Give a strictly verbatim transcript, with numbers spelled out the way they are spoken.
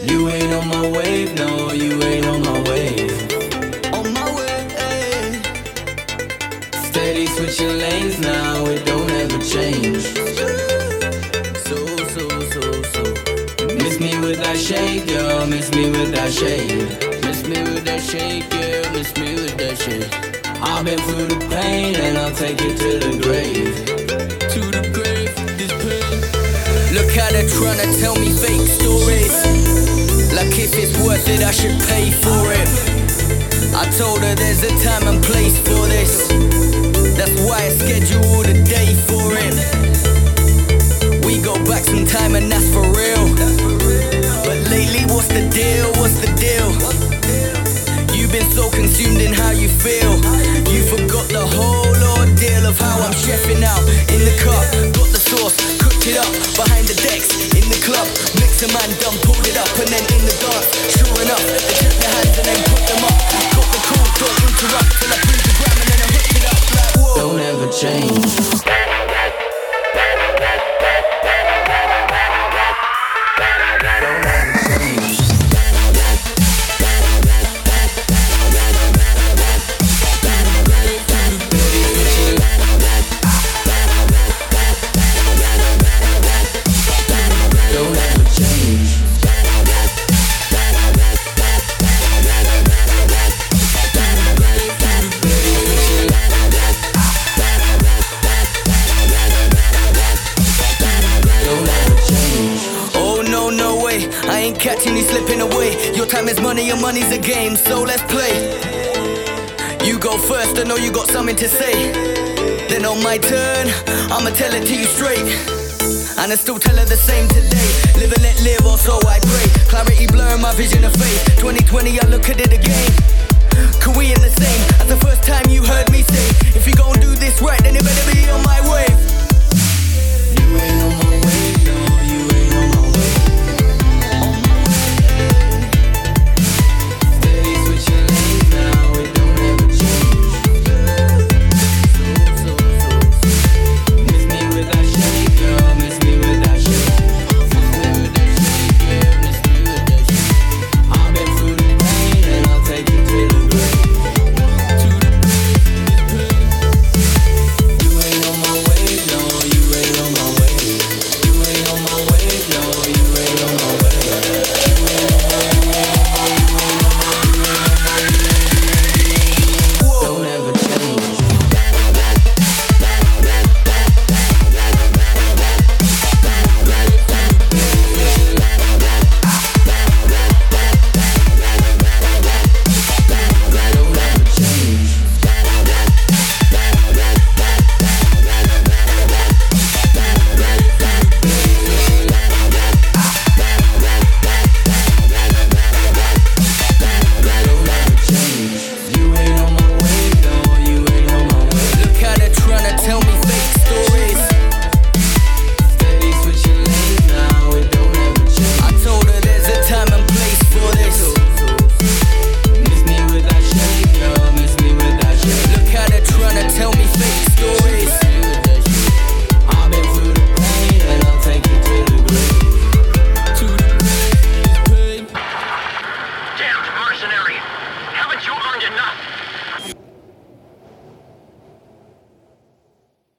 You ain't on my wave, no, you ain't on my wave. On my way, ayy. Steady switching lanes now, it don't ever change. So, so, so, so. Miss me with that shake, girl, miss me with that shade. Miss me with that shake, yeah, miss me with that shake. I've been through the pain and I'll take it to the grave. To the grave, this pain. Look how they're trying to tell me fake stories. Like if it's worth it, I should pay for it. I told her there's a time and place for this. That's why I scheduled a day for it. We go back some time and that's for real. But lately, what's the deal? What's the deal? You've been so consumed in how you feel. You forgot the whole ordeal of how I'm chefing out. In the cup, got the sauce, cooked it up. Behind the decks, in the club, mix a man done, pulled it up. And then in the dance, sure enough, they took their hands and then put them up. Got the cool, don't interrupt till I prove the gram. And then I hooked it up like whoa. Don't ever change. Catching you slipping away. Your time is money, your money's a game, so let's play. You go first, I know you got something to say. Then on my turn, I'ma tell it to you straight. And I still tell her the same today. Live and let live, or so I pray. Clarity blurring my vision of faith. twenty twenty, I look at it again. Could we in the same as the first time you heard me say, if you gon' do this right, then it better be